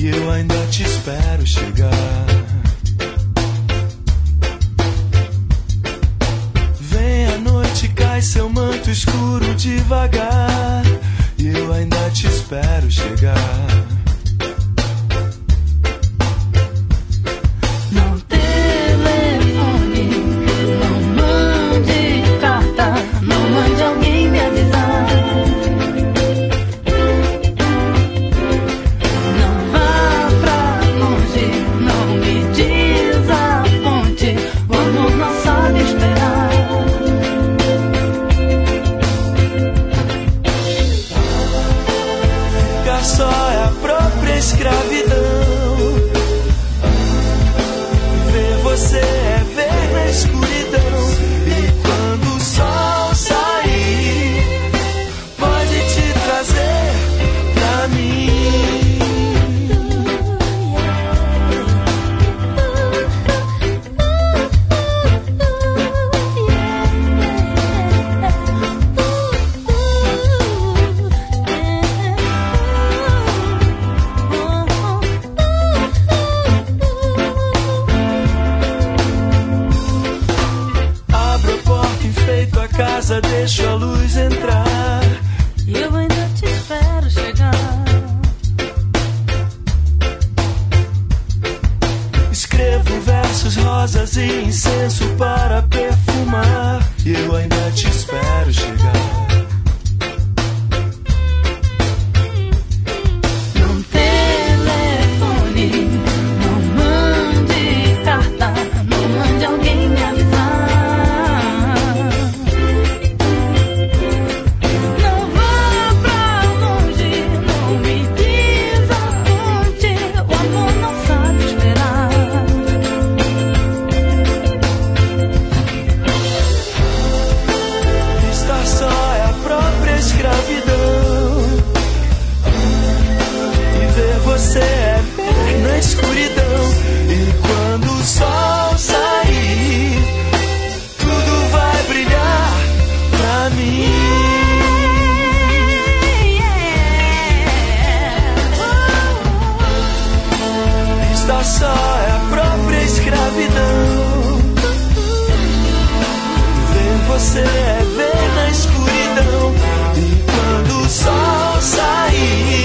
e eu ainda te espero chegar. Vem a noite, cai seu manto escuro devagar, e eu ainda te espero chegar. Não telefone, não mande carta, não mande alguém me avisar. Não vá pra longe, não me desaponte, o amor não sabe esperar. Ficar só é a própria escravidão. Ver você é ver na escuridão. E quando o sol sair, pode te trazer pra mim. Abro a porta, enfeito a casa, deixo a luz entrar. E eu ainda te espero chegar. Escrevo versos, rosas e incenso para perfumar, e eu ainda te espero chegar. Não telefone, não mande carta, não mande alguém me avisar. Não vá pra longe, não me desaponte, o amor não sabe esperar. Estar só é a própria escravidão. E ver você é ver na escuridão. E quando o sol sair, tudo vai brilhar pra mim. Estar só é a própria escravidão. Ver você é ver na escuridão. E quando o sol sair,